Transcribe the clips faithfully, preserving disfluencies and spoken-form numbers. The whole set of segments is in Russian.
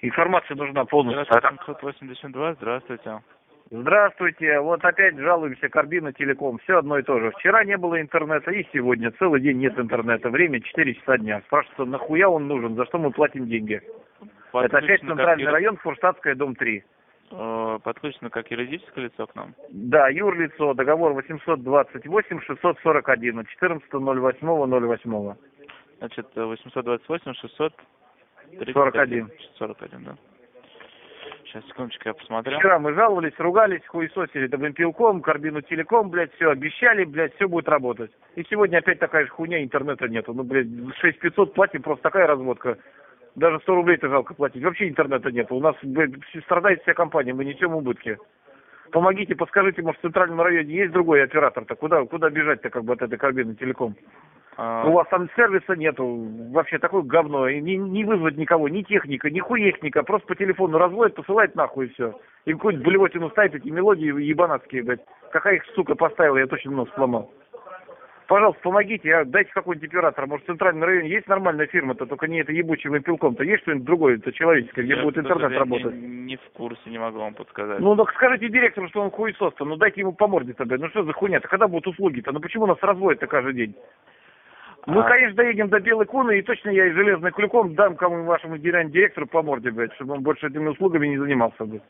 Информация нужна полностью. семьсот восемьдесят два, здравствуйте. Здравствуйте, вот опять жалуемся, Карбина Телеком, все одно и то же. Вчера не было интернета и сегодня целый день нет интернета, время четыре часа дня. Спрашивается, нахуя он нужен, за что мы платим деньги? Подключено Это опять центральный как... район, Фурштадтская, дом три. Подключено как юридическое лицо к нам? Да, юрлицо, договор восемьсот двадцать восемь шестьсот сорок один от четырнадцатого ноль восьмого ноль восьмого. Значит, восемьсот двадцать восемь шестьсот сорок один. сорок один, да. Сейчас, секундочку, я посмотрю. Вчера мы жаловались, ругались, хуесосили Добрынпилком, Карбину Телеком, блядь, все обещали, блядь, все будет работать. И сегодня опять такая же хуйня, интернета нету. Ну, блядь, шесть тысяч пятьсот платим, просто такая разводка. Даже сто рублей-то жалко платить. Вообще интернета нету. У нас, блядь, страдает вся компания, мы несем убытки. Помогите, подскажите, может, в центральном районе есть другой оператор-то? Куда, куда бежать-то, как бы, от этой Карбины Телеком? А... У вас там сервиса нету, вообще такое говно, и не, не вызвать никого, ни техника, ни хуехника, просто по телефону разводит, посылает нахуй и все. И какую-нибудь блевотину ставит, эти мелодии ебанатские, блядь. Какая их, сука, поставила, я точно нос сломал. Пожалуйста, помогите, а, дайте какой-нибудь оператор, может, в центральном районе есть нормальная фирма-то, только не это ебучим пилком-то, есть что-нибудь другое, это человеческое, где я будет интернет я работать? Не, не в курсе, не могу вам подсказать. Ну, так скажите директору, что он хуесос-то, ну дайте ему по морде-то, блядь, ну что за хуйня-то, когда будут услуги-то, ну почему нас разводят-то каждый день? Мы, а... конечно, доедем до Белой Куны, и точно я и железным клюком дам кому вашему директору по морде, блядь, чтобы он больше этими услугами не занимался, блядь.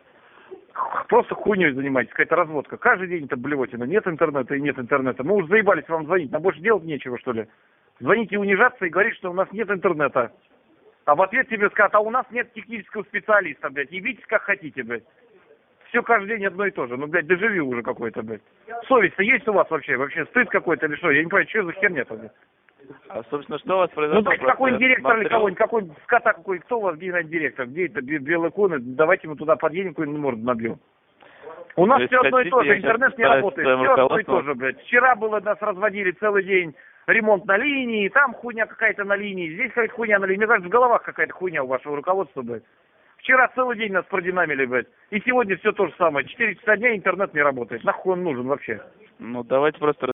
Просто хуйней занимайтесь, какая-то разводка. Каждый день это блевотина. Нет интернета и нет интернета. Мы уже заебались вам звонить, нам больше делать нечего, что ли. Звоните унижаться и говорить, что у нас нет интернета. А в ответ тебе скажут, а у нас нет технического специалиста, блядь. Ебитесь как хотите, блядь. Все каждый день одно и то же. Ну, блядь, дежавю уже какой-то, блядь. Совесть-то есть у вас вообще? Вообще стыд какой-то или что? Я не понимаю, что за херня-то, блядь. А, собственно, что у вас произошло? Ну, дайте какой-нибудь директор или смотрел... кого-нибудь, какой-нибудь скота какой, кто у вас генеральный директор? Где это Белая Куна? Давайте мы туда подъедем, какую-нибудь морду набьем. У нас все одно и то же, интернет не работает, все одно и то же, блядь. Вчера было, нас разводили целый день, ремонт на линии, там хуйня какая-то на линии, здесь какая-то хуйня на линии. Мне кажется, в головах какая-то хуйня у вашего руководства, блядь. Вчера целый день нас продинамили, блядь. И сегодня все то же самое. Четыре часа дня интернет не работает. Нахуй он нужен вообще? Ну, давайте просто